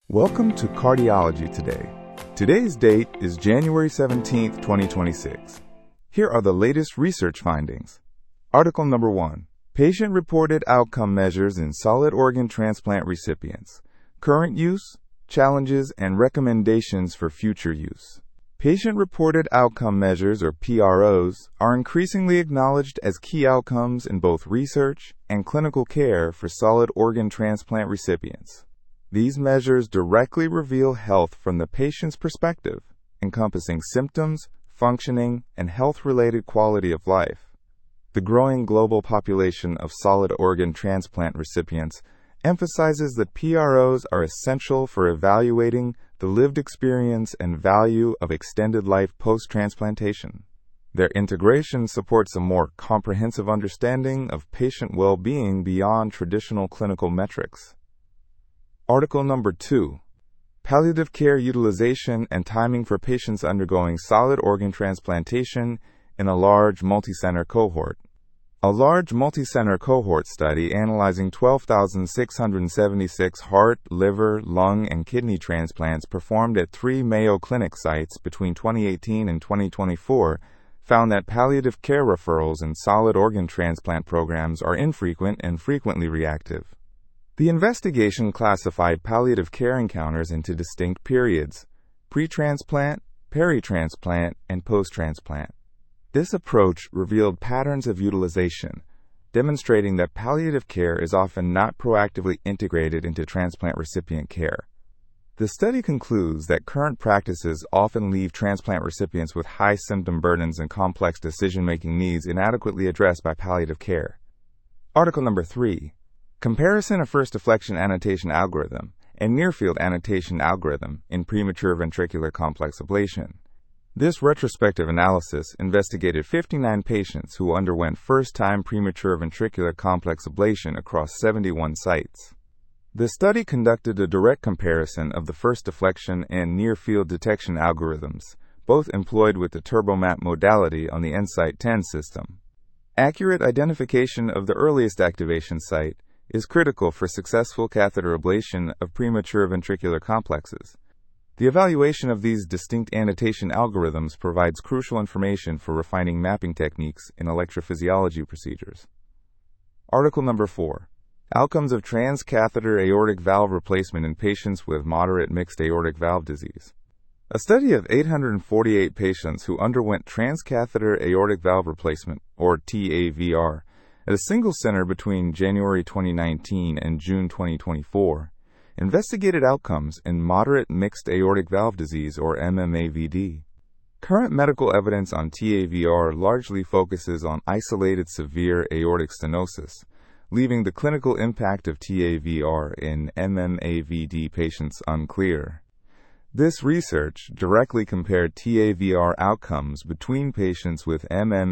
Welcome to Cardiology Today. Today's date is January 17, 2026. Here are the latest research findings. Article number 1. Patient-reported outcome measures in solid organ transplant recipients. Current use, challenges, and recommendations for future use. Patient-reported outcome measures, or PROs, are increasingly acknowledged as key outcomes in both research and clinical care for solid organ transplant recipients. These measures directly reveal health from the patient's perspective, encompassing symptoms, functioning, and health-related quality of life. The growing global population of solid organ transplant recipients emphasizes that PROs are essential for evaluating the lived experience and value of extended life post-transplantation. Their integration supports a more comprehensive understanding of patient well-being beyond traditional clinical metrics. Article number 2. Palliative care utilization and timing for patients undergoing solid organ transplantation in a large multicenter cohort. A large multicenter cohort study analyzing 12,676 heart, liver, lung, and kidney transplants performed at 3 Mayo Clinic sites between 2018 and 2024 found that palliative care referrals in solid organ transplant programs are infrequent and frequently reactive. The investigation classified palliative care encounters into distinct periods: pre-transplant, peri-transplant, and post-transplant. This approach revealed patterns of utilization, demonstrating that palliative care is often not proactively integrated into transplant recipient care. The study concludes that current practices often leave transplant recipients with high symptom burdens and complex decision-making needs inadequately addressed by palliative care. Article number 3. Comparison of first deflection annotation algorithm and near-field annotation algorithm in premature ventricular complex ablation. This retrospective analysis investigated 59 patients who underwent first-time premature ventricular complex ablation across 71 sites. The study conducted a direct comparison of the first deflection and near-field detection algorithms, both employed with the TurboMap modality on the EnSite 10 system. Accurate identification of the earliest activation site is critical for successful catheter ablation of premature ventricular complexes. The evaluation of these distinct annotation algorithms provides crucial information for refining mapping techniques in electrophysiology procedures. Article number 4. Outcomes of transcatheter aortic valve replacement in patients with moderate mixed aortic valve disease. A study of 848 patients who underwent transcatheter aortic valve replacement, or TAVR, at a single center between January 2019 and June 2024, investigated outcomes in moderate mixed aortic valve disease, or MMAVD. Current medical evidence on TAVR largely focuses on isolated severe aortic stenosis, leaving the clinical impact of TAVR in MMAVD patients unclear. This research directly compared TAVR outcomes between patients with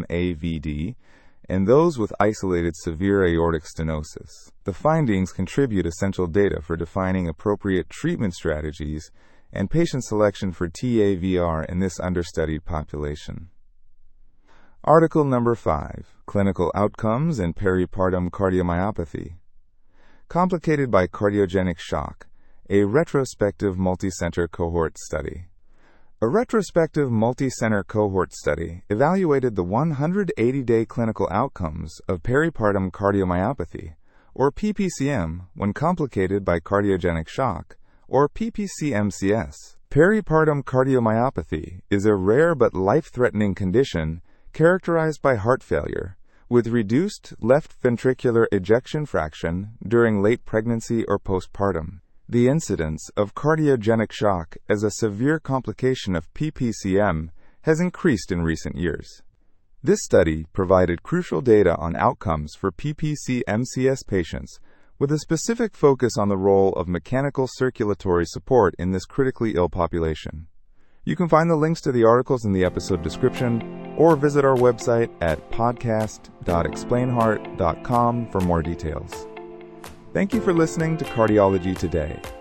MMAVD and those with isolated severe aortic stenosis. The findings contribute essential data for defining appropriate treatment strategies and patient selection for TAVR in this understudied population. Article number 5. Clinical outcomes in peripartum cardiomyopathy. Complicated by cardiogenic shock, a retrospective multicenter cohort study. A retrospective multicenter cohort study evaluated the 180-day clinical outcomes of peripartum cardiomyopathy, or PPCM, when complicated by cardiogenic shock, or PPC-MCS. Peripartum cardiomyopathy is a rare but life-threatening condition characterized by heart failure, with reduced left ventricular ejection fraction during late pregnancy or postpartum. The incidence of cardiogenic shock as a severe complication of PPCM has increased in recent years. This study provided crucial data on outcomes for PPC-MCS patients, with a specific focus on the role of mechanical circulatory support in this critically ill population. You can find the links to the articles in the episode description, or visit our website at podcast.explainheart.com for more details. Thank you for listening to Cardiology Today.